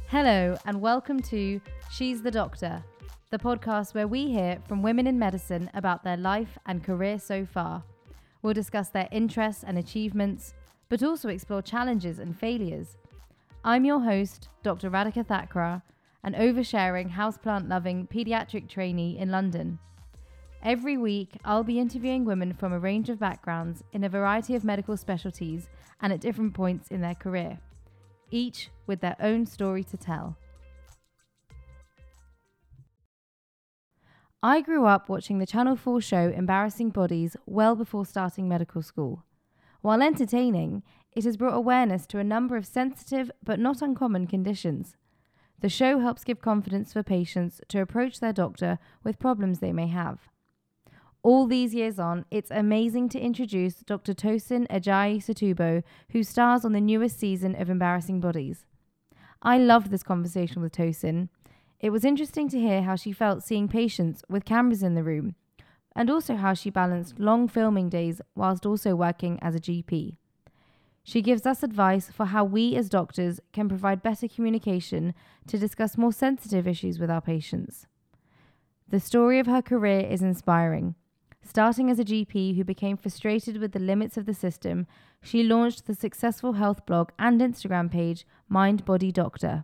Hello and welcome to She's the Doctor, the podcast where we hear from women in medicine about their life and career so far. We'll discuss their interests and achievements, but also explore challenges and failures. I'm your host, Dr. Radhika Thakrar, an oversharing, houseplant-loving paediatric trainee in London. Every week, I'll be interviewing women from a range of backgrounds in a variety of medical specialties and at different points in their career, each with their own story to tell. I grew up watching the Channel 4 show Embarrassing Bodies well before starting medical school. While entertaining, it has brought awareness to a number of sensitive but not uncommon conditions. The show helps give confidence for patients to approach their doctor with problems they may have. All these years on, it's amazing to introduce Dr. Tosin Ajayi-Satubo, who stars on the newest season of Embarrassing Bodies. I loved this conversation with Tosin. It was interesting to hear how she felt seeing patients with cameras in the room, and also how she balanced long filming days whilst also working as a GP. She gives us advice for how we as doctors can provide better communication to discuss more sensitive issues with our patients. The story of her career is inspiring. Starting as a GP who became frustrated with the limits of the system, she launched the successful health blog and Instagram page Mind Body Doctor.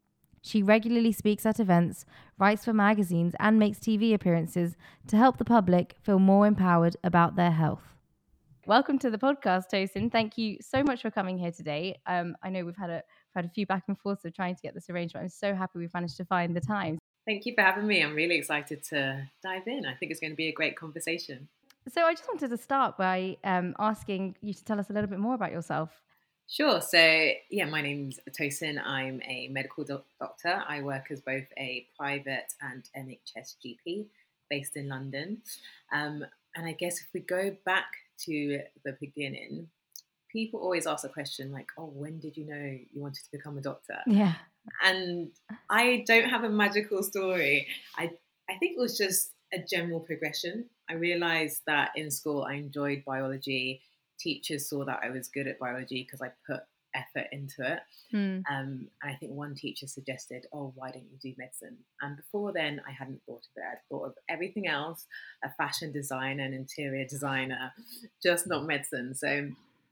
She regularly speaks at events, writes for magazines, and makes TV appearances to help the public feel more empowered about their health. Welcome to the podcast, Tosin. Thank you so much for coming here today. I know we've had a few back and forths of trying to get this arranged, but I'm so happy we've managed to find the time. Thank you for having me. I'm really excited to dive in. I think it's going to be a great conversation. So I just wanted to start by asking you to tell us a little bit more about yourself. Sure. So, my name's Tosin. I'm a medical doctor. I work as both a private and NHS GP based in London. And I guess if we go back to the beginning, people always ask the question like, oh, when did you know you wanted to become a doctor? Yeah. And I don't have a magical story. I think it was just a general progression. I realized that in school I enjoyed biology. Teachers saw that I was good at biology because I put effort into it. And I think one teacher suggested, oh, why don't you do medicine? And before then, I hadn't thought of it. I'd thought of everything else, a fashion designer, an interior designer, just not medicine. So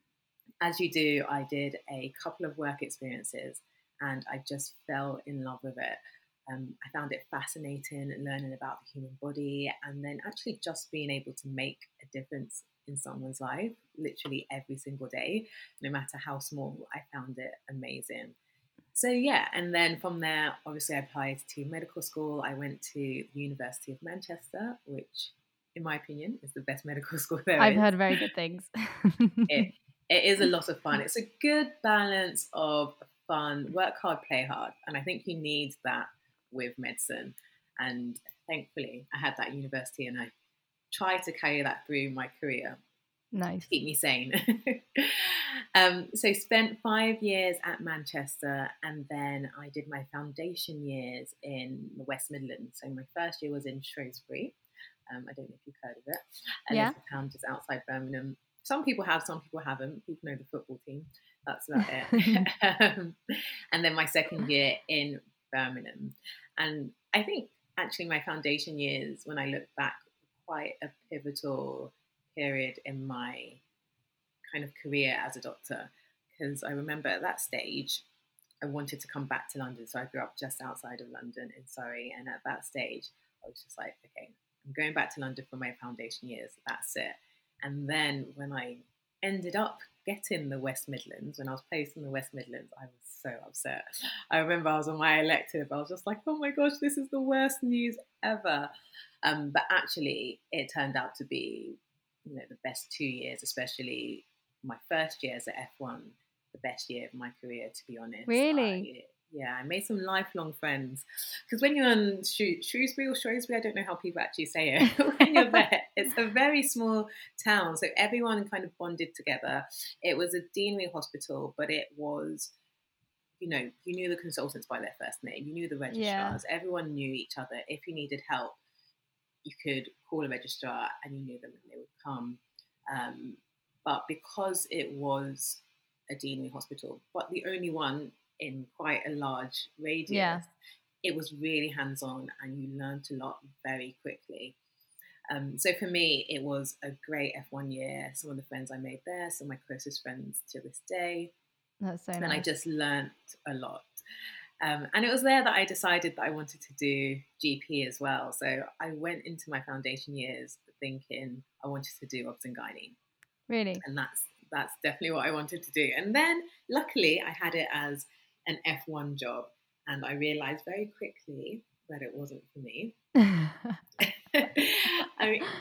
as you do, I did a couple of work experiences and I just fell in love with it. I found it fascinating learning about the human body and then actually just being able to make a difference in someone's life, literally every single day, no matter how small. I found it amazing. So and then from there, obviously I applied to medical school. I went to the University of Manchester, which in my opinion is the best medical school there is. I've heard very good things. It is a lot of fun. It's a good balance of fun, work hard, play hard. And I think you need that with medicine. And thankfully, I had that university and I tried to carry that through my career. Nice. To keep me sane. So spent 5 years at Manchester and then I did my foundation years in the West Midlands. So my first year was in Shrewsbury. I don't know if you've heard of it. A little town just outside Birmingham. Some people have, some people haven't. People know the football team. That's about it. And then my second year in Birmingham. And I think actually my foundation years, when I look back, quite a pivotal period in my kind of career as a doctor. Because I remember at that stage, I wanted to come back to London. So I grew up just outside of London in Surrey. And at that stage, I was just like, okay, I'm going back to London for my foundation years. That's it. And then when I ended up getting the West Midlands, when I was placed in the West Midlands, I was so upset. I remember I was on my elective. I was just like, oh my gosh, this is the worst news ever. But actually, it turned out to be, the best 2 years, especially my first year as an F1, the best year of my career, to be honest. Really? I made some lifelong friends. Because when you're in Shrewsbury, I don't know how people actually say it. When you're there, it's a very small town. So everyone kind of bonded together. It was a deanery hospital, but it was, you knew the consultants by their first name. You knew the registrars. Yeah. Everyone knew each other. If you needed help, you could call a registrar and you knew them and they would come. But because it was a deanery hospital, but the only one in quite a large Yeah. radius, it was really hands-on and you learned a lot very quickly. So for me, it was a great F1 year. Some of the friends I made there, some of my closest friends to this day, That's so and I nice. just learnt a lot. And it was there that I decided that I wanted to do GP as well. So I went into my foundation years thinking I wanted to do obs and gynae, Really. and that's definitely what I wanted to do. And then luckily I had it as an F1 job, and I realized very quickly that it wasn't for me. I mean,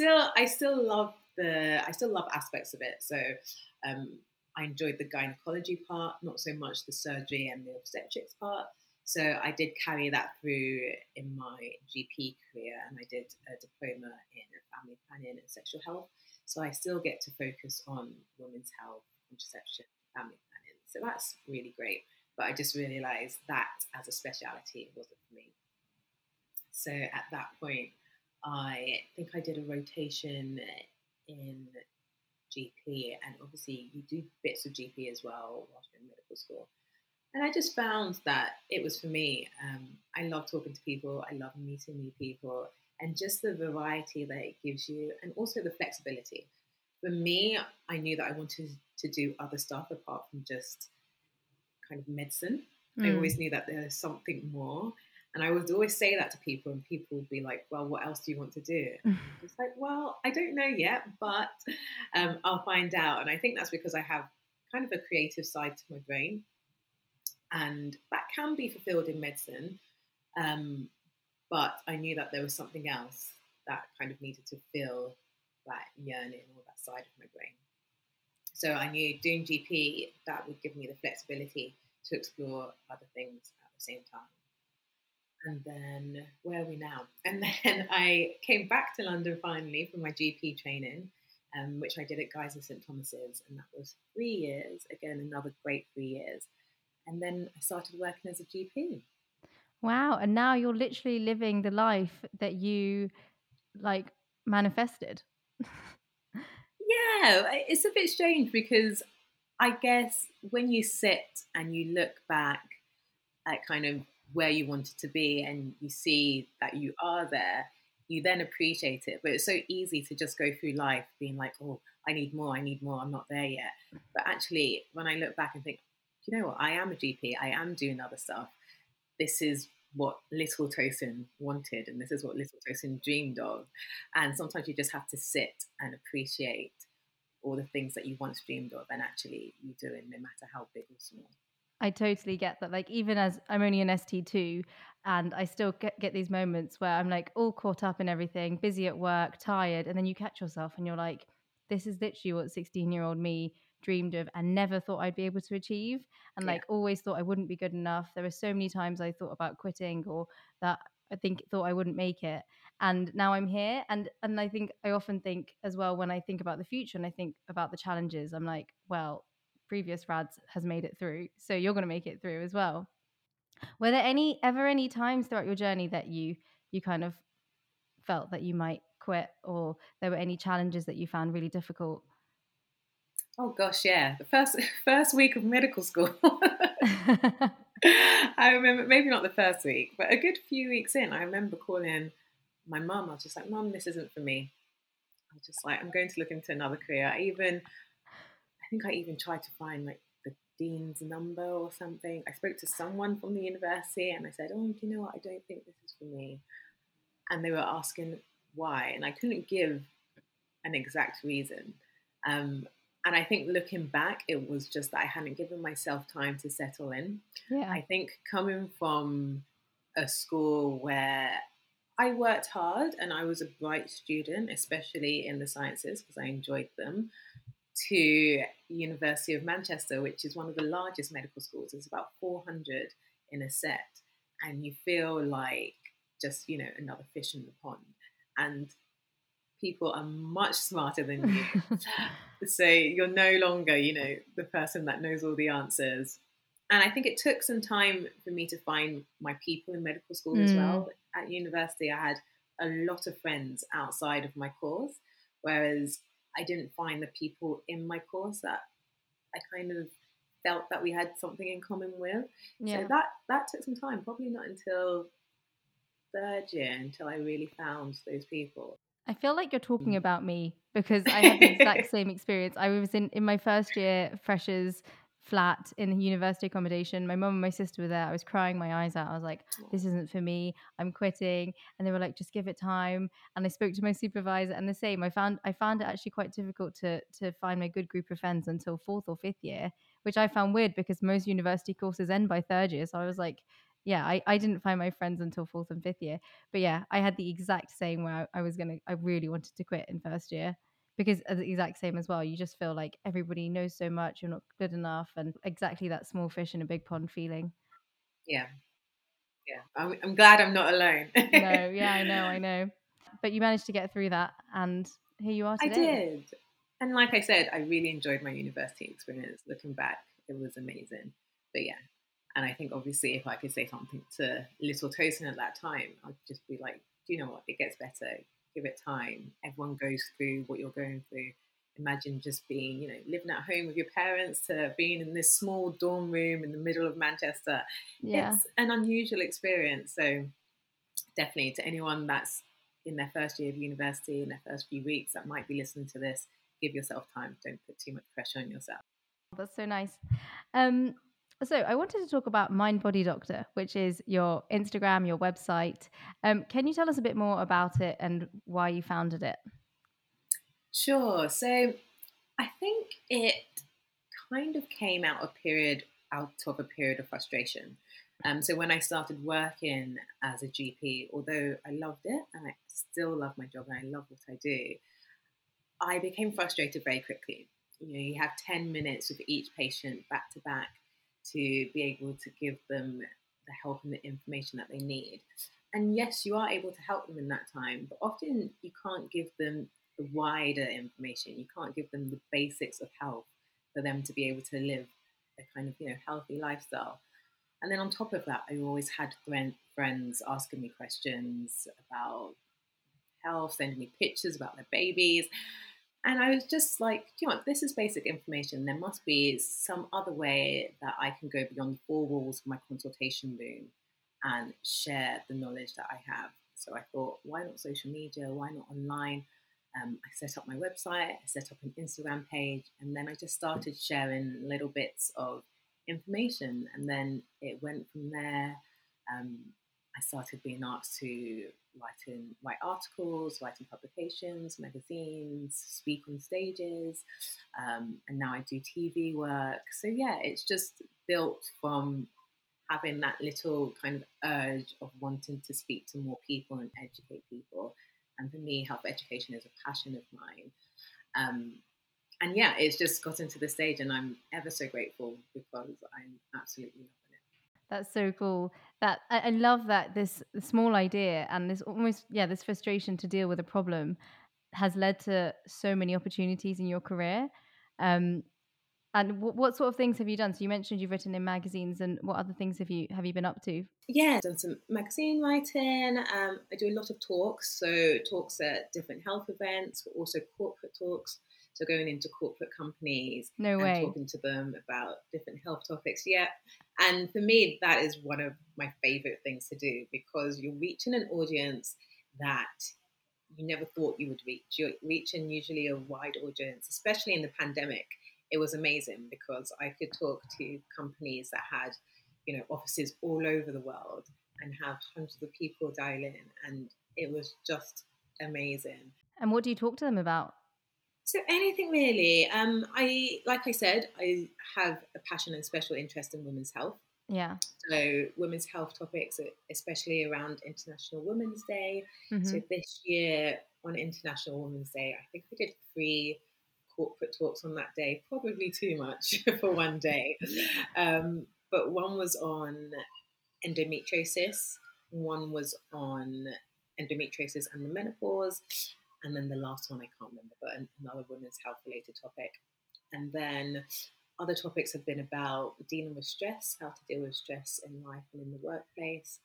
I still love aspects of it. So um, I enjoyed the gynecology part, not so much the surgery and the obstetrics part. So I did carry that through in my GP career, and I did a diploma in family planning and sexual health. So I still get to focus on women's health, contraception, family planning. So that's really great. But I just realised that as a speciality wasn't for me. So at that point, I think I did a rotation in GP, and obviously you do bits of GP as well whilst you're in medical school. And I just found that it was for me. I love talking to people, I love meeting new people, and just the variety that it gives you, and also the flexibility. For me, I knew that I wanted to do other stuff apart from just kind of medicine. I Mm. always knew that there's something more. And I would always say that to people, and people would be like, "Well, what else do you want to do?" And I'm just like, "Well, I don't know yet, but I'll find out." And I think that's because I have kind of a creative side to my brain, and that can be fulfilled in medicine. Um, but I knew that there was something else that kind of needed to fill that yearning or that side of my brain. So I knew doing GP that would give me the flexibility to explore other things at the same time. And then where are we now? And then I came back to London finally for my GP training, which I did at Guy's and St Thomas's, and that was 3 years. Again, another great 3 years. And then I started working as a GP. Wow. And now you're literally living the life that you like manifested. Yeah, it's a bit strange because I guess when you sit and you look back at kind of where you wanted to be and you see that you are there, you then appreciate it. But it's so easy to just go through life being like, oh, I need more, I'm not there yet. But actually, when I look back and think, you know what, I am a GP, I am doing other stuff. This is what Little Tosin wanted, and this is what Little Tosin dreamed of. And sometimes you just have to sit and appreciate all the things that you once dreamed of, and actually you doing, no matter how big or small. I totally get that. Like, even as I'm only an ST2, and I still get these moments where I'm like all caught up in everything, busy at work, tired. And then you catch yourself and you're like, this is literally what 16-year-old me dreamed of and never thought I'd be able to achieve. And Yeah. like, always thought I wouldn't be good enough. There were so many times I thought about quitting or that I think thought I wouldn't make it. And now I'm here. And I think I often think as well when I think about the future and I think about the challenges, I'm like, well, previous Rads has made it through, so you're going to make it through as well. Were there any times throughout your journey that you kind of felt that you might quit, or there were any challenges that you found really difficult? Oh gosh, yeah. The first week of medical school. I remember, maybe not the first week, but a good few weeks in, I remember calling my mum. I was just like, "Mum, this isn't for me." I was just like, "I'm going to look into another career." I think I even tried to find like the dean's number or something. I spoke to someone from the university and I said, "Oh, do you know what? I don't think this is for me." And they were asking why, and I couldn't give an exact reason. Um, and I think looking back, it was just that I hadn't given myself time to settle in. Yeah. I think coming from a school where I worked hard and I was a bright student, especially in the sciences because I enjoyed them, to University of Manchester, which is one of the largest medical schools. There's about 400 in a set, and you feel like just another fish in the pond. And people are much smarter than you. So you're no longer, the person that knows all the answers. And I think it took some time for me to find my people in medical school as Mm. well. At university, I had a lot of friends outside of my course, whereas I didn't find the people in my course that I kind of felt that we had something in common with. So Yeah. that took some time, probably not until third year until I really found those people. I feel like you're talking Mm. about me because I had the exact same experience. I was in my first year freshers flat in university accommodation. My mum and my sister were there. I was crying my eyes out. I was like, this isn't for me. I'm quitting. And they were like, just give it time. And I spoke to my supervisor and the same. I found it actually quite difficult to find my good group of friends until fourth or fifth year, which I found weird because most university courses end by third year. So I was like, yeah, I didn't find my friends until fourth and fifth year. But yeah, I had the exact same where I really wanted to quit in first year because the exact same as well. You just feel like everybody knows so much, you're not good enough, and exactly that small fish in a big pond feeling. Yeah, yeah. I'm glad I'm not alone. No, yeah, I know. But you managed to get through that, and here you are I today. did. And like I said, I really enjoyed my university experience. Looking back, it was amazing. But yeah, and I think obviously if I could say something to little Tosin at that time, I'd just be like, do you know what? It gets better. Give it time. Everyone goes through what you're going through. Imagine just being, living at home with your parents to being in this small dorm room in the middle of Manchester. Yeah. It's an unusual experience. So definitely to anyone that's in their first year of university, in their first few weeks that might be listening to this, give yourself time. Don't put too much pressure on yourself. That's so nice. Um, so I wanted to talk about Mind Body Doctor, which is your Instagram, your website. Can you tell us a bit more about it and why you founded it? Sure. So I think it kind of came out of a period of frustration. So when I started working as a GP, although I loved it and I still love my job and I love what I do, I became frustrated very quickly. You have 10 minutes with each patient back to back to be able to give them the help and the information that they need. And yes, you are able to help them in that time, but often you can't give them the wider information. You can't give them the basics of health for them to be able to live a kind of healthy lifestyle. And then on top of that, I always had friends asking me questions about health, sending me pictures about their babies. And I was just like, you know what, this is basic information. There must be some other way that I can go beyond the four walls of my consultation room and share the knowledge that I have. So I thought, why not social media? Why not online? I set up my website, I set up an Instagram page, and then I just started sharing little bits of information. And then it went from there. Um, I started being asked to write articles, write in publications, magazines, speak on stages, and now I do TV work. So yeah, it's just built from having that little kind of urge of wanting to speak to more people and educate people. And for me, health education is a passion of mine. Um, and yeah, it's just gotten to the stage, and I'm ever so grateful because I'm absolutely loving it. That's so cool. That I love that this small idea and this almost this frustration to deal with a problem has led to so many opportunities in your career. Um, and what sort of things have you done? So you mentioned you've written in magazines, and what other things have you been up to? Yeah, done some magazine writing. I do a lot of talks, so talks at different health events, but also corporate talks. So going into corporate companies No and way. talking to them about different health topics. Yeah, and for me, that is one of my favorite things to do because you're reaching an audience that you never thought you would reach. You're reaching usually a wide audience, especially in the pandemic. It was amazing because I could talk to companies that had, offices all over the world and have hundreds of people dial in, and it was just amazing. And what do you talk to them about? So anything really. Like I said, I have a passion and special interest in women's health. Yeah. So, women's health topics, especially around International Women's Day. Hmm. So, this year on International Women's Day, I think we did 3 corporate talks on that day, probably too much for one day. But one was on endometriosis, one was on endometriosis and the menopause, and then the last one I can't remember, but another women's health related topic. And then other topics have been about dealing with stress, how to deal with stress in life and in the workplace.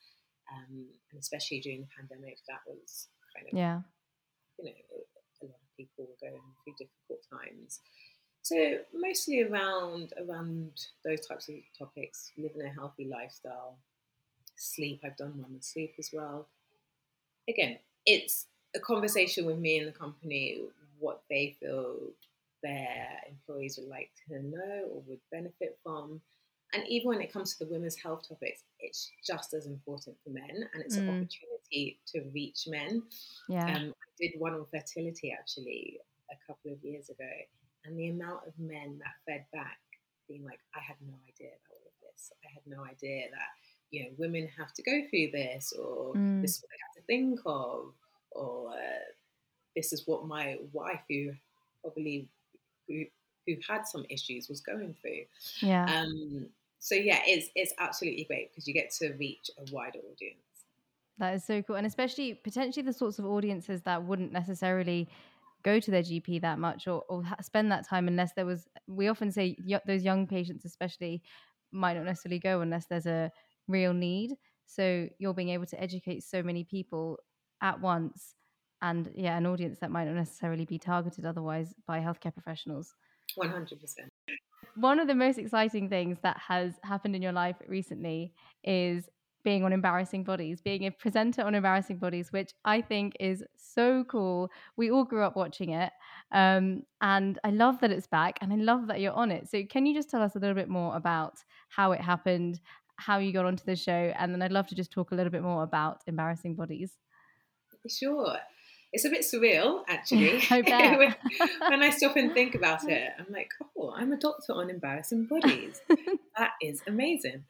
And especially during the pandemic, that was kind of, Yeah. a lot of people were going through difficult times. So mostly around those types of topics, living a healthy lifestyle, sleep. I've done one on sleep as well. Again, it's a conversation with me and the company, what they feel their employees would like to know or would benefit from. And even when it comes to the women's health topics, it's just as important for men, and it's an Mm, opportunity to reach men. yeah. I did one on fertility actually a couple of years ago, and the amount of men that fed back being like, I had no idea about all of this. I had no idea that, women have to go through this, or Mm, this is what they have to think of, or this is what my wife, probably who who had some issues, was going through. yeah. Um, so yeah, it's absolutely great because you get to reach a wider audience. That is so cool. And especially potentially the sorts of audiences that wouldn't necessarily go to their GP that much, or spend that time unless there was, we often say those young patients especially might not necessarily go unless there's a real need. So you're being able to educate so many people at once, and yeah, an audience that might not necessarily be targeted otherwise by healthcare professionals. 100%. One of the most exciting things that has happened in your life recently is being on Embarrassing Bodies, being a presenter on Embarrassing Bodies, which I think is so cool. We all grew up watching it. And I love that it's back, and I love that you're on it. So, can you just tell us a little bit more about how it happened, how you got onto the show? And then I'd love to just talk a little bit more about Embarrassing Bodies. Sure. It's a bit surreal, actually. I bet. When I stop and think about it, I'm like, oh, I'm a doctor on embarrassing bodies. That is amazing.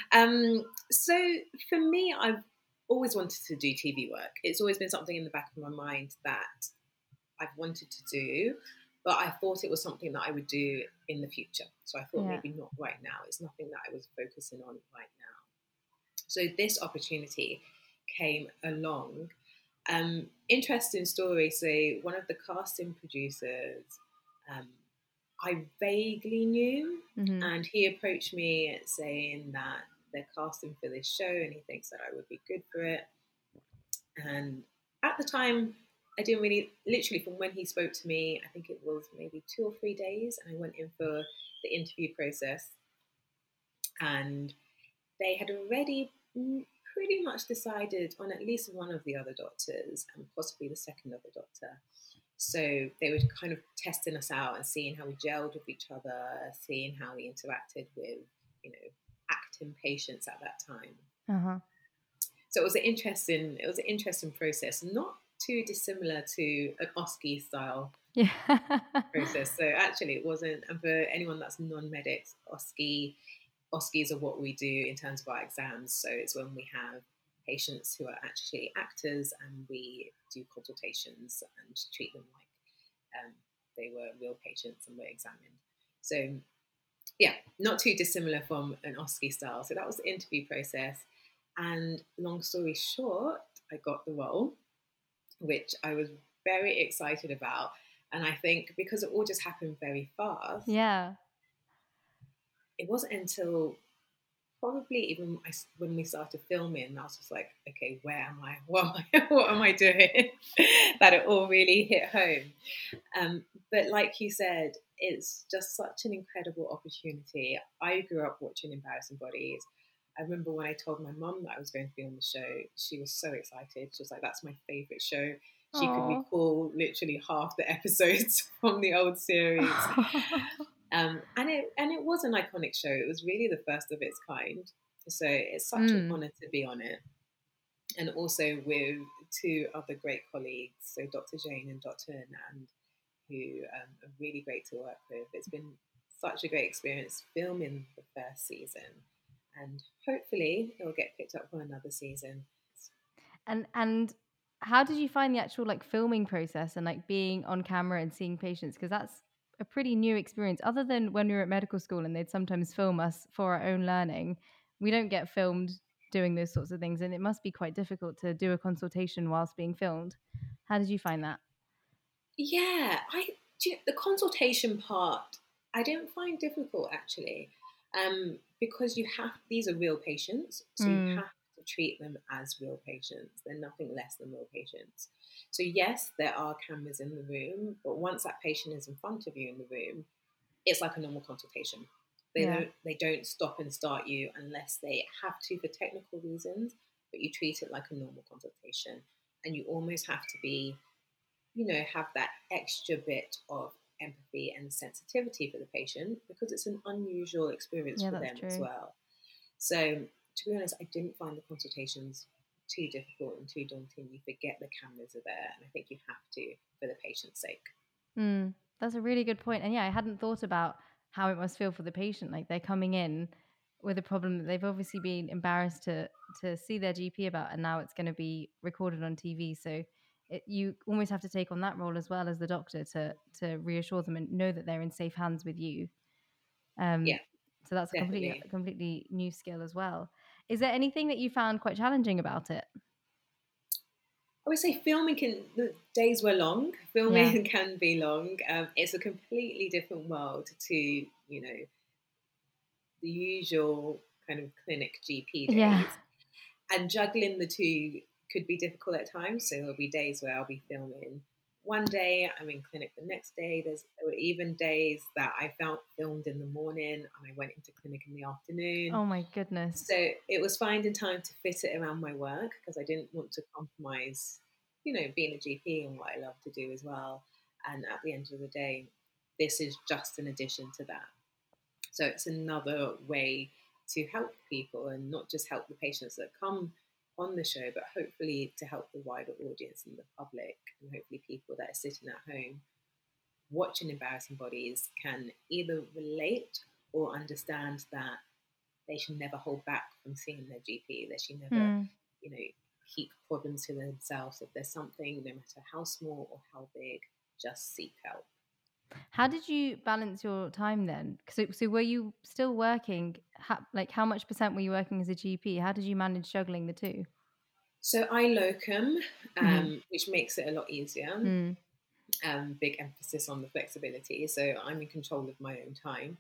So for me, I've always wanted to do TV work. It's always been something in the back of my mind that I've wanted to do, but I thought it was something that I would do in the future. So I thought Yeah. maybe not right now. It's nothing that I was focusing on right now. So this opportunity came along. Interesting story. So one of the casting producers, um, I vaguely knew, Hmm. and he approached me saying that they're casting for this show, and he thinks that I would be good for it. And at the time, I didn't really, literally from when he spoke to me, I think it was maybe 2 or 3 days, and I went in for the interview process, and they had already pretty much decided on at least one of the other doctors and possibly the second other doctor. So they were kind of testing us out and seeing how we gelled with each other, seeing how we interacted with, acting patients at that time. Uh-huh. So it was an interesting process, not too dissimilar to an OSCE style Yeah. process. So actually, it wasn't. And for anyone that's non-medics, OSCEs are what we do in terms of our exams. So it's when we have patients who are actually actors, and we do consultations and treat them like they were real patients and were examined. So yeah, not too dissimilar from an OSCE style. So that was the interview process. And long story short, I got the role, which I was very excited about. And I think because it all just happened very fast, Yeah. it wasn't until probably even when we started filming, I was just like, okay, where am I? What am I doing? That it all really hit home. But like you said, it's just such an incredible opportunity. I grew up watching Embarrassing Bodies. I remember when I told my mum that I was going to be on the show, she was so excited. She was like, that's my favourite show. She could Oh. recall literally half the episodes from the old series. And it was an iconic show. It was really the first of its kind. So it's such an Mm. honour to be on it. And also with two other great colleagues, so Dr. Jane and Dr. Anand, who are really great to work with. It's been such a great experience filming the first season, and hopefully it will get picked up for another season. And how did you find the actual like filming process and like being on camera and seeing patients? Because that's a pretty new experience. Other than when we were at medical school and they'd sometimes film us for our own learning, we don't get filmed doing those sorts of things, and it must be quite difficult to do a consultation whilst being filmed. How did you find that? Yeah, the consultation part I don't find difficult actually, because you have these are real patients, so you Mm, have to treat them as real patients. They're nothing less than real patients. So yes, there are cameras in the room, but once that patient is in front of you in the room, it's like a normal consultation. Yeah. They don't stop and start you unless they have to for technical reasons, but you treat it like a normal consultation. And you almost have to be, have that extra bit of empathy and sensitivity for the patient because it's an unusual experience Yeah, for that's them as true. well. So, to be honest, I didn't find the consultations too difficult and too daunting. You forget the cameras are there, and I think you have to for the patient's sake. Mm, that's a really good point. And yeah, I hadn't thought about how it must feel for the patient. Like they're coming in with a problem that they've obviously been embarrassed to see their GP about, and now it's going to be recorded on TV. So you almost have to take on that role as well as the doctor to reassure them and know that they're in safe hands with you. Um, Yeah, so that's a definitely. completely new skill as well. Is there anything that you found quite challenging about it? I would say the days were long. Yeah. Filming can be long. It's a completely different world to, the usual kind of clinic GP Yeah. days. And juggling the two could be difficult at times. So there'll be days where I'll be filming one day, I'm in clinic the next day. There were even days that I felt filmed in the morning and I went into clinic in the afternoon. Oh my goodness. So it was finding time to fit it around my work because I didn't want to compromise, being a GP and what I love to do as well. And at the end of the day, this is just an addition to that. So it's another way to help people and not just help the patients that come on the show, but hopefully to help the wider audience and the public, and hopefully people that are sitting at home watching Embarrassing Bodies can either relate or understand that they should never hold back from seeing their GP. They should never, Mm. you know, keep problems to themselves. If there's something, no matter how small or how big, just seek help. How did you balance your time then? So were you still working? Like how much percent were you working as a GP? How did you manage juggling the two? So I locum, Hmm. which makes it a lot easier. Mm. Big emphasis on the flexibility. So I'm in control of my own time.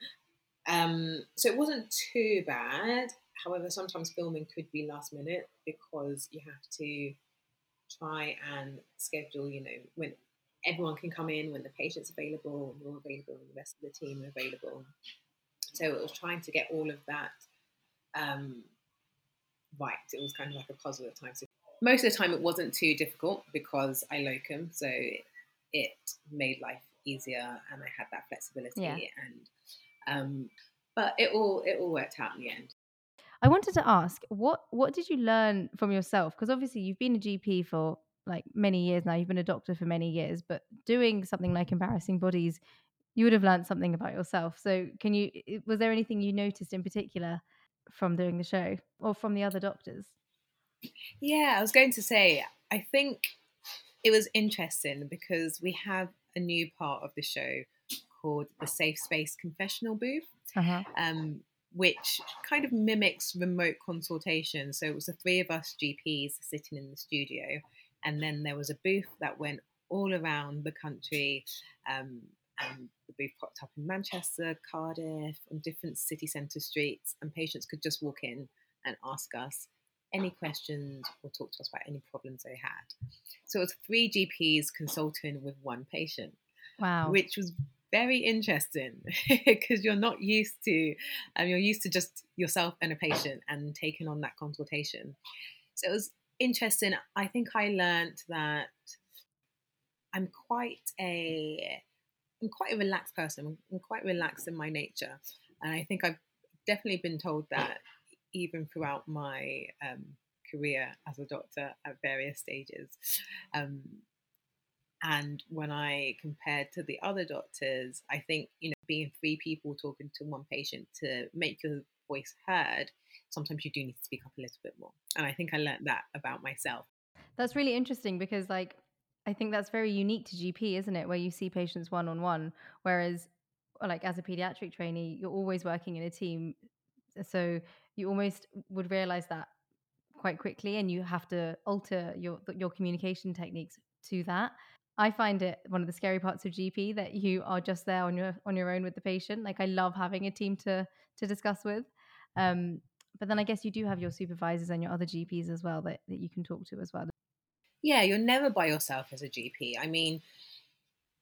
So it wasn't too bad. However, sometimes filming could be last minute because you have to try and schedule, when everyone can come in, when the patient's available, you're available, and the rest of the team are available. So it was trying to get all of that um, right. It was kind of like a puzzle at times. So most of the time, it wasn't too difficult because I locum, so it made life easier, and I had that Yeah. flexibility. And but it all worked out in the end. I wanted to ask, what did you learn from yourself? Because obviously you've been a GP for like many years now. You've been a doctor for many years, but doing something like embarrassing bodies, you would have learned something about yourself. So was there anything you noticed in particular from doing the show or from the other doctors? Yeah, I was going to say, I think it was interesting because we have a new part of the show called the Safe Space Confessional Booth, Uh-huh. um, which kind of mimics remote consultation. So it was the three of us GPs sitting in the studio, and then there was a booth that went all around the country. And the booth popped up in Manchester, Cardiff, on different city centre streets, and patients could just walk in and ask us any questions or talk to us about any problems they had. So it was three GPs consulting with one patient, Wow. which was very interesting because you're used to just yourself and a patient and taking on that consultation. So it was interesting. I think I learned that I'm quite a I'm quite a relaxed person. I'm quite relaxed in my nature, and I think I've definitely been told that even throughout my career as a doctor at various stages. Um, and when I compared to the other doctors, I think, being three people talking to one patient to make your voice heard, sometimes you do need to speak up a little bit more. And I think I learned that about myself. That's really interesting because, like, I think that's very unique to GP, isn't it? Where you see patients one on one, whereas, like, as a pediatric trainee, you're always working in a team, so you almost would realize that quite quickly, and you have to alter your communication techniques to that. I find it one of the scary parts of GP that you are just there on your own with the patient. Like I love having a team to discuss with. Um, but then I guess you do have your supervisors and your other GPs as well that you can talk to as well. Yeah, you're never by yourself as a GP. I mean,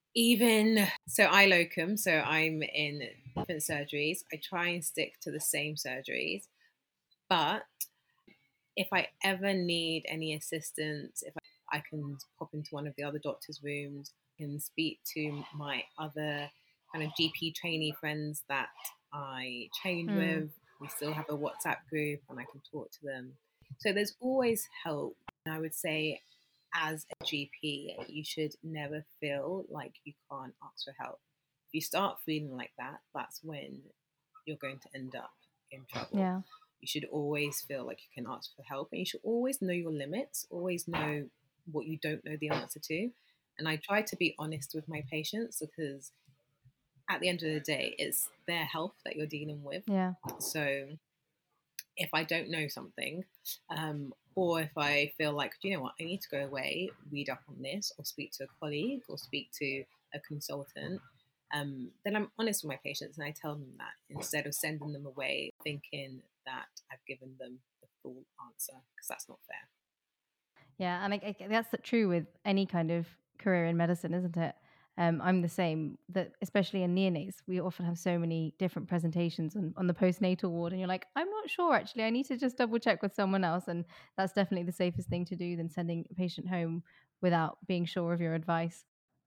Even so, I locum, so I'm in different surgeries. I try and stick to the same surgeries, but if I ever need any assistance, if I can pop into one of the other doctors' rooms and speak to my other kind of GP trainee friends that I trained Mm. with. We still have a WhatsApp group and I can talk to them. So there's always help. And I would say, as a GP, you should never feel like you can't ask for help. If you start feeling like that, that's when you're going to end up in trouble. Yeah. You should always feel like you can ask for help, and you should always know your limits, always know what you don't know the answer to. And I try to be honest with my patients because at the end of the day, it's their health that you're dealing with. Yeah. So if I don't know something, or if I feel like, do you know what, I need to go away, read up on this, or speak to a colleague, or speak to a consultant, then I'm honest with my patients and I tell them that instead of sending them away thinking that I've given them the full answer, because that's not fair. Yeah, and that's true with any kind of career in medicine, isn't it? I'm the same. That especially in neonates, we often have so many different presentations on the postnatal ward, and you're like, I'm not sure actually. I need to just double check with someone else, and that's definitely the safest thing to do than sending a patient home without being sure of your advice.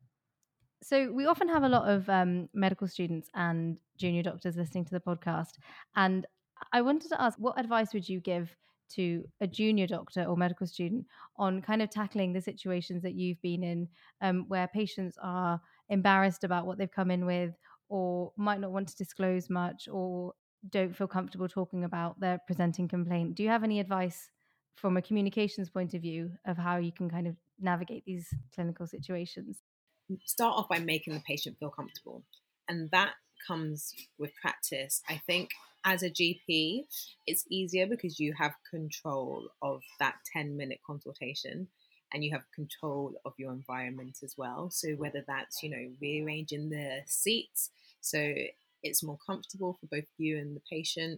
So we often have a lot of medical students and junior doctors listening to the podcast, and I wanted to ask, what advice would you give to a junior doctor or medical student on kind of tackling the situations that you've been in, where patients are embarrassed about what they've come in with, or might not want to disclose much, or don't feel comfortable talking about their presenting complaint? Do you have any advice from a communications point of view of how you can kind of navigate these clinical situations? Start off by making the patient feel comfortable. And that comes with practice. I think as a GP, it's easier because you have control of that 10-minute consultation and you have control of your environment as well. So whether that's, rearranging the seats so it's more comfortable for both you and the patient.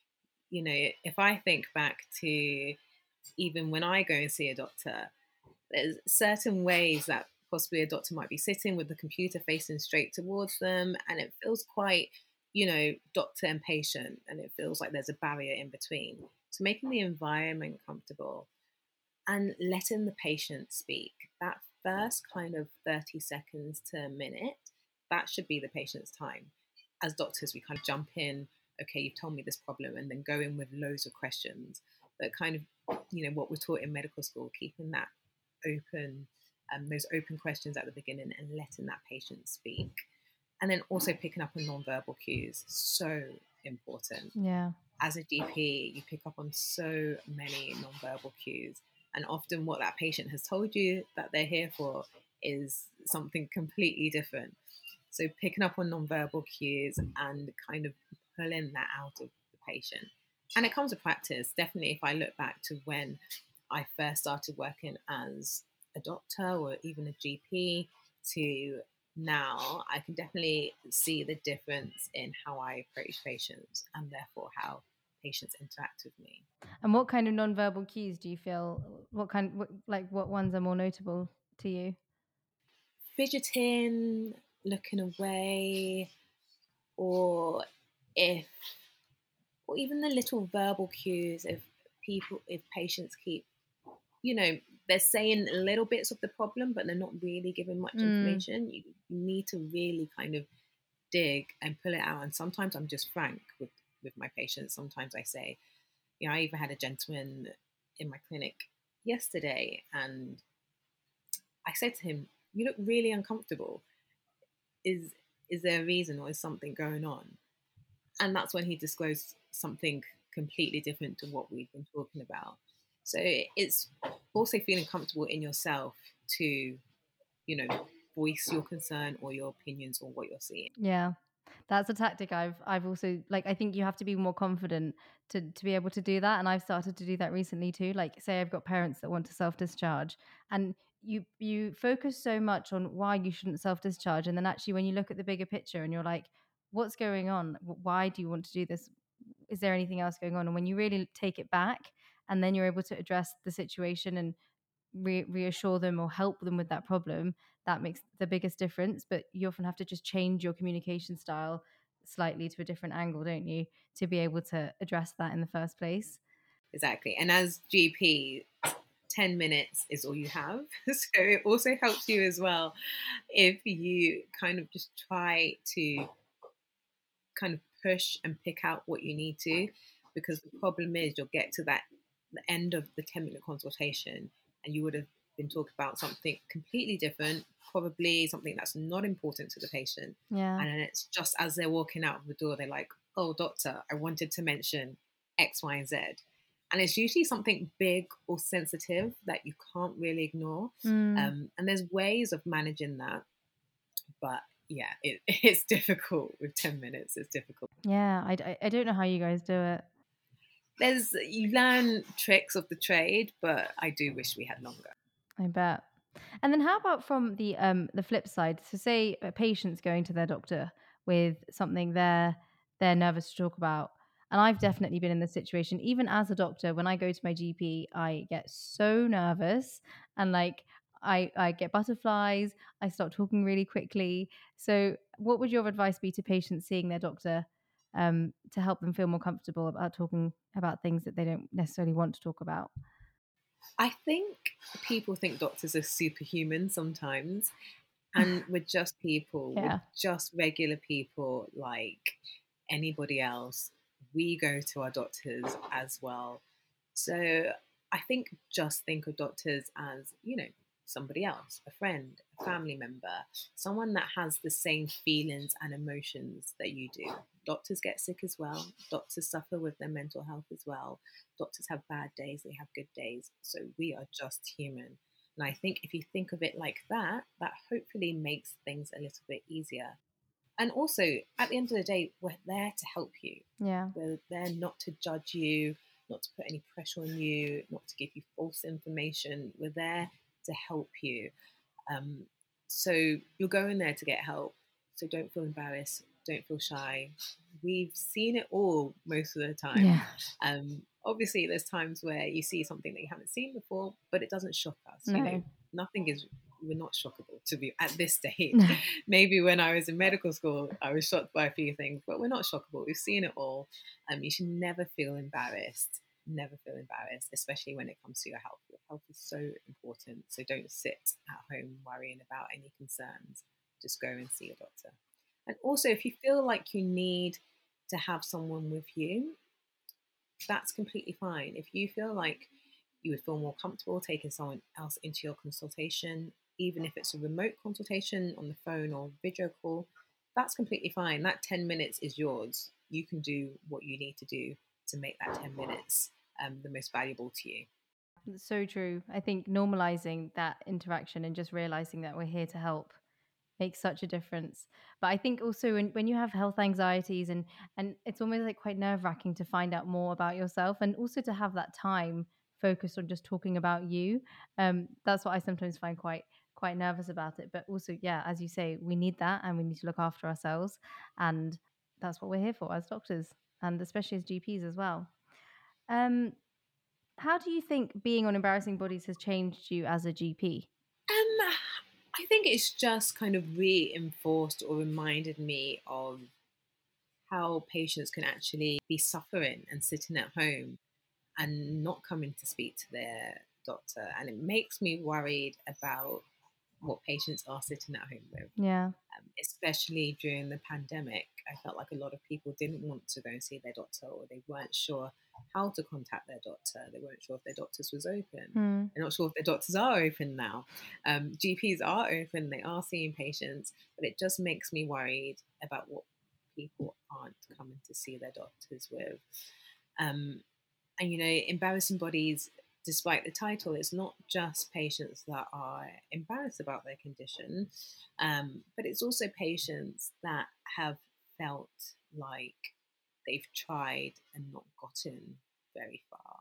If I think back to even when I go and see a doctor, there's certain ways that possibly a doctor might be sitting with the computer facing straight towards them, and it feels quite, doctor and patient, and it feels like there's a barrier in between. So making the environment comfortable and letting the patient speak, that first kind of 30 seconds to a minute, that should be the patient's time. As doctors, we kind of jump in, okay, you've told me this problem, and then go in with loads of questions. But kind of, what we're taught in medical school, keeping that open, those open questions at the beginning and letting that patient speak. And then also picking up on non-verbal cues, so important. Yeah. As a GP, you pick up on so many non-verbal cues. And often what that patient has told you that they're here for is something completely different. So picking up on non-verbal cues and kind of pulling that out of the patient. And it comes with practice. Definitely, if I look back to when I first started working as a doctor or even a GP to now, I can definitely see the difference in how I approach patients and therefore how patients interact with me. And what kind of non-verbal cues do you feel? What ones are more notable to you? Fidgeting, looking away, or if or even the little verbal cues if patients keep, they're saying little bits of the problem but they're not really giving much Mm. information. You need to really kind of dig and pull it out. And sometimes I'm just frank with my patients. Sometimes I say, I even had a gentleman in my clinic yesterday and I said to him, you look really uncomfortable. Is there a reason or is something going on? And that's when he disclosed something completely different to what we've been talking about. So it's also feeling comfortable in yourself to, voice your concern or your opinions on what you're seeing. Yeah. That's a tactic I've also, like, I think you have to be more confident to be able to do that, and I've started to do that recently too. Like, say I've got parents that want to self-discharge, and you focus so much on why you shouldn't self-discharge, and then actually when you look at the bigger picture and you're like, what's going on? Why do you want to do this? Is there anything else going on? And when you really take it back and then you're able to address the situation and reassure them or help them with that problem, that makes the biggest difference. But you often have to just change your communication style slightly to a different angle, don't you, to be able to address that in the first place. Exactly. And as GP, 10 minutes is all you have. So it also helps you as well if you kind of just try to kind of push and pick out what you need to, because the problem is you'll get to that the end of the 10-minute consultation and you would have been talking about something completely different, probably something that's not important to the patient. Yeah. And then it's just as they're walking out of the door, they're like, oh, doctor, I wanted to mention X, Y, and Z. And it's usually something big or sensitive that you can't really ignore. Mm. And there's ways of managing that. But yeah, it's difficult with 10 minutes. It's difficult. Yeah. I don't know how you guys do it. You learn tricks of the trade, but I do wish we had longer. I bet. And then how about from the flip side? So say a patient's going to their doctor with something they're nervous to talk about. And I've definitely been in this situation. Even as a doctor, when I go to my GP, I get so nervous and like I get butterflies, I start talking really quickly. So what would your advice be to patients seeing their doctor to help them feel more comfortable about talking about things that they don't necessarily want to talk about? I think people think doctors are superhuman sometimes, and we're just people, we're Yeah. just regular people like anybody else. We go to our doctors as well. So I think just think of doctors as, somebody else, a friend, a family member, someone that has the same feelings and emotions that you do. Doctors get sick as well. Doctors suffer with their mental health as well. Doctors have bad days, they have good days. So we are just human. And I think if you think of it like that, that hopefully makes things a little bit easier. And also, at the end of the day, we're there to help you. Yeah. We're there not to judge you, not to put any pressure on you, not to give you false information. We're there to help you. Um, so you're going there to get help. So don't feel embarrassed. Don't feel shy. We've seen it all most of the time. Yeah. Obviously, there's times where you see something that you haven't seen before, but it doesn't shock us. No. Nothing is. We're not shockable to be at this stage. No. Maybe when I was in medical school, I was shocked by a few things, but we're not shockable. We've seen it all. You should never feel embarrassed. Never feel embarrassed, especially when it comes to your health. Your health is so important. So don't sit at home worrying about any concerns. Just go and see a doctor. And also, if you feel like you need to have someone with you, that's completely fine. If you feel like you would feel more comfortable taking someone else into your consultation, even if it's a remote consultation on the phone or video call, that's completely fine. That 10 minutes is yours. You can do what you need to do to make that 10 minutes the most valuable to you. It's so true. I think normalizing that interaction and just realizing that we're here to help makes such a difference. But I think also when you have health anxieties and it's almost like quite nerve-wracking to find out more about yourself and also to have that time focused on just talking about you. That's what I sometimes find quite nervous about it. But also, yeah, as you say, we need that and we need to look after ourselves. And that's what we're here for as doctors and especially as GPs as well. Um, how do you think being on Embarrassing Bodies has changed you as a GP? Um, I think it's just kind of reinforced or reminded me of how patients can actually be suffering and sitting at home and not coming to speak to their doctor. And it makes me worried about what patients are sitting at home with, Yeah. especially during the pandemic. I felt like a lot of people didn't want to go and see their doctor, or they weren't sure how to contact their doctor. They weren't sure if their doctors was open. Hmm. They're not sure if their doctors are open now. GPs are open, they are seeing patients, but it just makes me worried about what people aren't coming to see their doctors with. Um, and embarrassing bodies, despite the title, it's not just patients that are embarrassed about their condition, but it's also patients that have felt like they've tried and not gotten very far.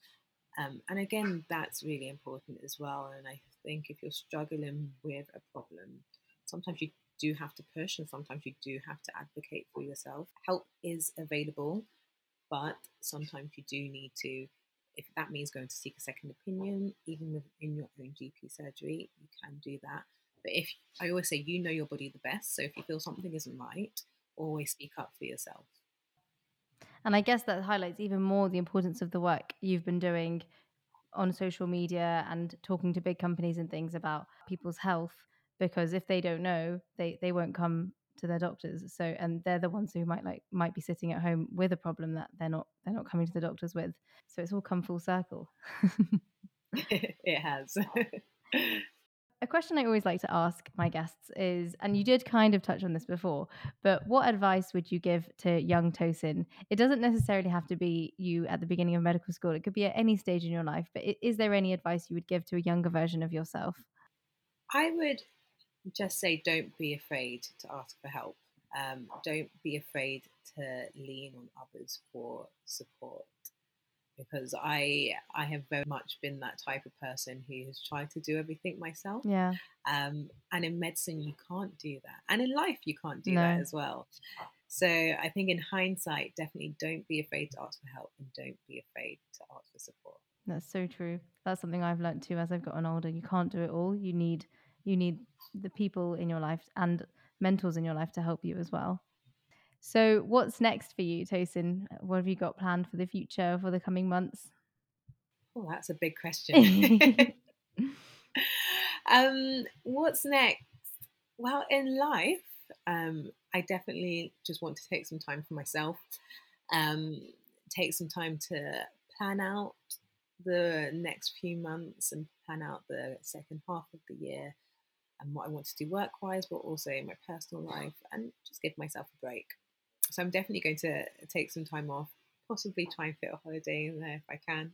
And again, that's really important as well. And I think if you're struggling with a problem, sometimes you do have to push and sometimes you do have to advocate for yourself. Help is available, but sometimes you do need to, if that means going to seek a second opinion, even within your own GP surgery, you can do that. But if I always say, you know your body the best. So if you feel something isn't right, always speak up for yourself. And I guess that highlights even more the importance of the work you've been doing on social media and talking to big companies and things about people's health, because if they don't know, they won't come to their doctors. So, and they're the ones who might be sitting at home with a problem that they're not coming to the doctors with. So it's all come full circle. It has. A question I always like to ask my guests is, and you did kind of touch on this before, but what advice would you give to young Tosin? It doesn't necessarily have to be you at the beginning of medical school. It could be at any stage in your life. But is there any advice you would give to a younger version of yourself? I would just say, don't be afraid to ask for help. Don't be afraid to lean on others for support, because I have very much been that type of person who has tried to do everything myself. Yeah. And in medicine, you can't do that. And in life, you can't do that No. as well. So I think in hindsight, definitely don't be afraid to ask for help and don't be afraid to ask for support. That's so true. That's something I've learned too as I've gotten older. You can't do it all. You need the people in your life and mentors in your life to help you as well. So what's next for you, Tosin? What have you got planned for the future, for the coming months? Oh, that's a big question. What's next? Well, in life, I definitely just want to take some time for myself, um, take some time to plan out the next few months and plan out the second half of the year and what I want to do work wise, but also in my personal life, and just give myself a break. So I'm definitely going to take some time off, possibly try and fit a holiday in there if I can.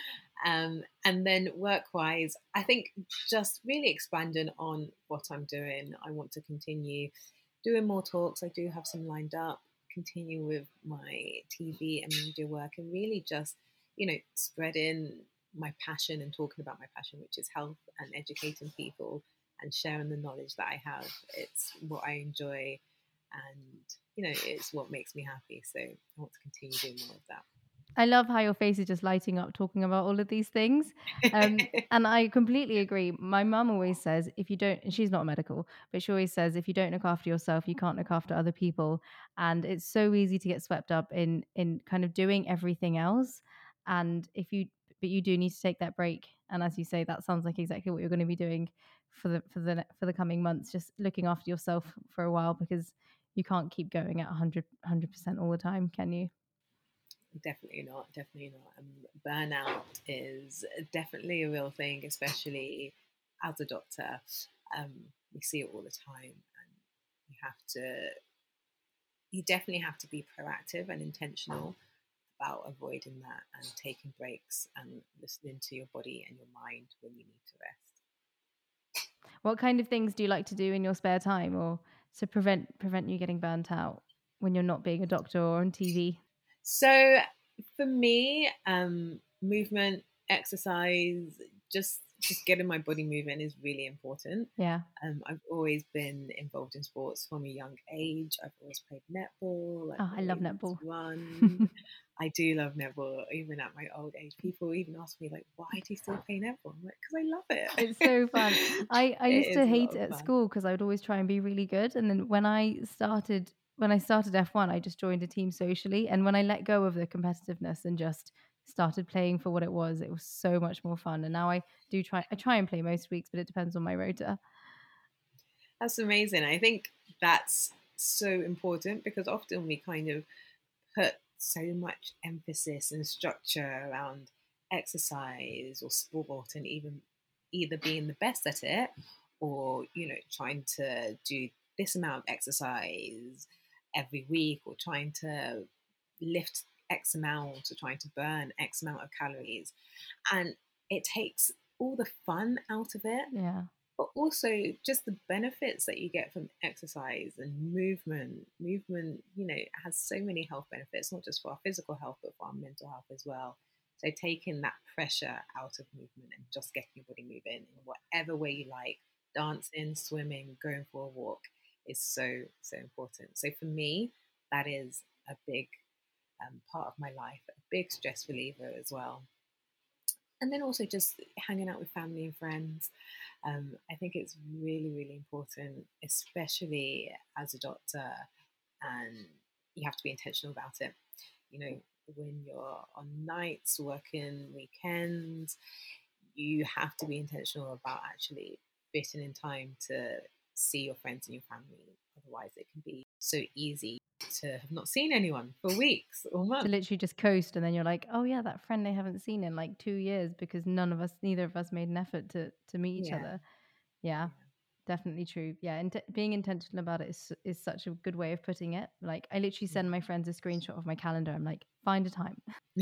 And then work wise, I think just really expanding on what I'm doing. I want to continue doing more talks. I do have some lined up, continue with my TV and media work, and really just, spreading my passion and talking about my passion, which is health, and educating people and sharing the knowledge that I have. It's what I enjoy, and it's what makes me happy. So I want to continue doing more of that. I love how your face is just lighting up talking about all of these things. And I completely agree. My mum always says, if you don't, and she's not medical, but she always says, if you don't look after yourself, you can't look after other people. And it's so easy to get swept up in kind of doing everything else. And but you do need to take that break. And as you say, that sounds like exactly what you're going to be doing for the coming months, just looking after yourself for a while, because you can't keep going at 100% all the time, can you? Definitely not. Definitely not. Burnout is definitely a real thing, especially as a doctor. We see it all the time, and you have to. You definitely have to be proactive and intentional about avoiding that and taking breaks and listening to your body and your mind when you need to rest. What kind of things do you like to do in your spare time, or to prevent you getting burnt out when you're not being a doctor or on TV? So for me, movement, exercise, just getting my body moving is really important. Yeah. I've always been involved in sports from a young age. I've always played netball. I've Oh, I love always netball. run. I do love netball, even at my old age. People even ask me, like, why do you still play netball? I'm like, because I love it. It's so fun. I It used to is a lot hate it of at fun. school because I would always try and be really good. And then when I started F1, I just joined a team socially. And when I let go of the competitiveness and just started playing for what it was so much more fun. And now I try and play most weeks, but it depends on my rota. That's amazing. I think that's so important because often we kind of put so much emphasis and structure around exercise or sport, and even either being the best at it, or trying to do this amount of exercise every week, or trying to lift X amount, or trying to burn X amount of calories. And it takes all the fun out of it, Yeah. but also just the benefits that you get from exercise and movement. Movement, has so many health benefits, not just for our physical health, but for our mental health as well. So taking that pressure out of movement and just getting your body moving in whatever way you like, dancing, swimming, going for a walk, is so, so important. So for me, that is a big part of my life, a big stress reliever as well. And then also just hanging out with family and friends. I think it's really, really important, especially as a doctor, and you have to be intentional about it. You know, when you're on nights, working weekends, you have to be intentional about actually fitting in time to see your friends and your family. Otherwise, it can be so easy to have not seen anyone for weeks or To months. literally just coast, and then you're like, oh yeah, that friend I haven't seen in like 2 years because neither of us made an effort to meet each Yeah, other. Yeah, definitely true. Yeah, and being intentional about it is such a good way of putting it. Like, I literally send my friends a screenshot of my calendar. I'm like, find a time.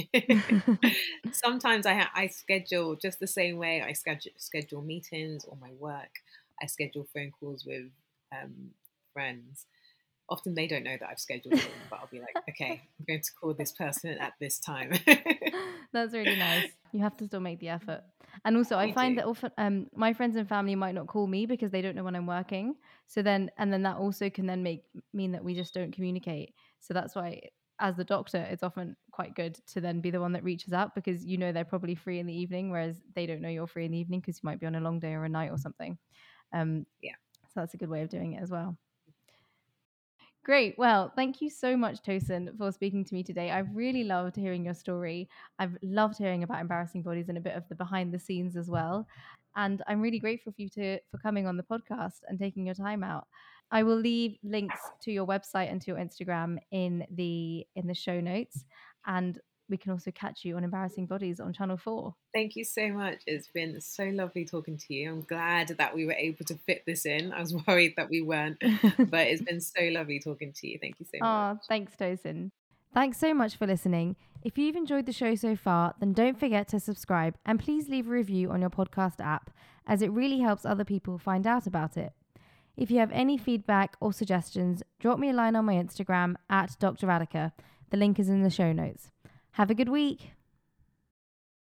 Sometimes I schedule just the same way I schedule meetings or my work. I schedule phone calls with friends. Often they don't know that I've scheduled them, but I'll be like, okay, I'm going to call this person at this time. That's really nice. You have to still make the effort. And also, I You find do. that often my friends and family might not call me because they don't know when I'm working. So then, and then that also can then mean that we just don't communicate. So that's why, as the doctor, it's often quite good to then be the one that reaches out because you know they're probably free in the evening, whereas they don't know you're free in the evening because you might be on a long day or a night or something. Yeah. So that's a good way of doing it as well. Great. Well, thank you so much, Tosin, for speaking to me today. I've really loved hearing your story. I've loved hearing about embarrassing bodies and a bit of the behind the scenes as well. And I'm really grateful for you for coming on the podcast and taking your time out. I will leave links to your website and to your Instagram in the show notes. And we can also catch you on Embarrassing Bodies on Channel 4. Thank you so much. It's been so lovely talking to you. I'm glad that we were able to fit this in. I was worried that we weren't, but it's been so lovely talking to you. Thank you so much. Oh, thanks, Tosin. Thanks so much for listening. If you've enjoyed the show so far, then don't forget to subscribe and please leave a review on your podcast app, as it really helps other people find out about it. If you have any feedback or suggestions, drop me a line on my Instagram at Dr. Radhika. The link is in the show notes. Have a good week.